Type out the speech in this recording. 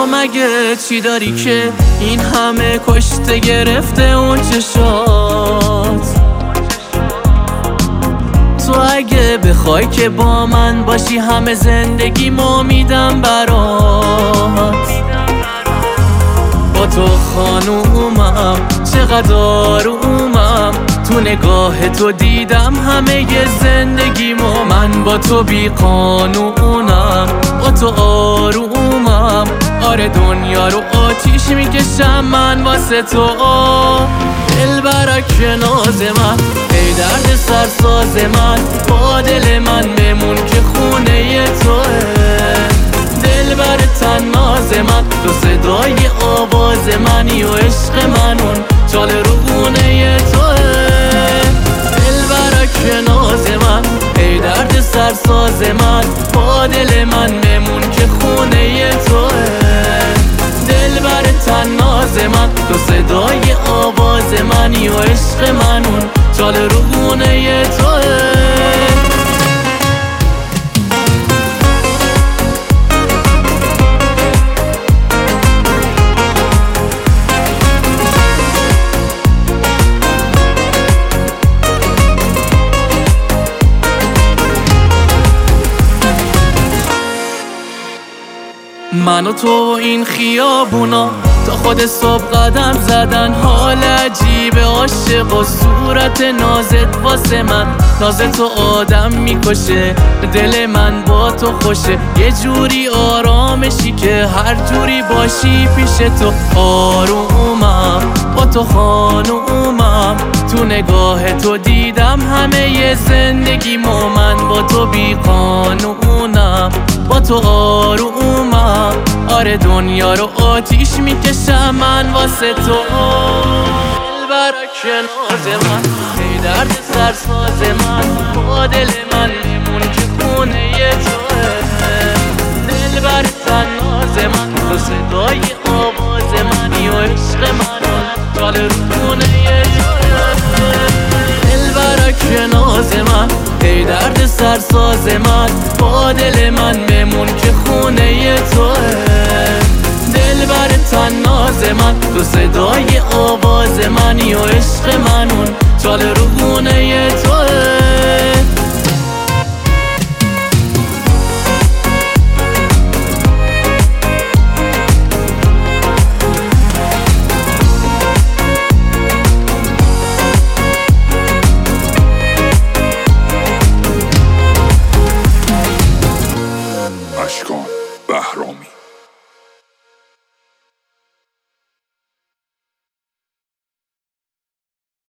تو مگه چی داری که این همه کشته گرفته اون چشات؟ تو اگه بخوای که با من باشی همه زندگیمو میدم برات. با تو خانومم چقدر آرومم، تو نگاه تو دیدم همه زندگیمو. من با تو بی قانونم، با تو آرومم. آره دنیا رو آتیش میکشم من واسه تو. دلبرک ناز من، ای درد سرساز من، با دل من بمون که خونه توه. دلبر تناز من، تو صدای آواز منی و عشق منون چال روونه توه. دلبرک ناز من، ای درد سرساز من، با دل من بمون که خونه توه. دلبر تناز من، تو صدای آواز منی و عشق منون چال روونه توه. من و تو و این خیابونا تا خود صبح قدم زدن، حال عجیب عاشق و صورت نازت واسه من. ناز تو آدم میکشه، دل من با تو خوشه. یه جوری آرامشی که هر جوری باشی پیش تو آرومم. با تو خانومم، تو نگاه تو دیدم همه زندگیمو. من با تو بی قانونم، با تو آرومم. آره دنیا رو آتیش میکشم من واسه تو. دلبرک ناز من، ای درد سرساز من، با دل من بمون که خونه توه. دلبر تناز من، تو صدای آواز منی و عشق منون چال رونه توه. دلبرک ناز من، ای درد سرساز من، با دل من بمون که خونه توه. دلبر تناز من، تو صدای آواز منی و عشق منون چال روونه توه.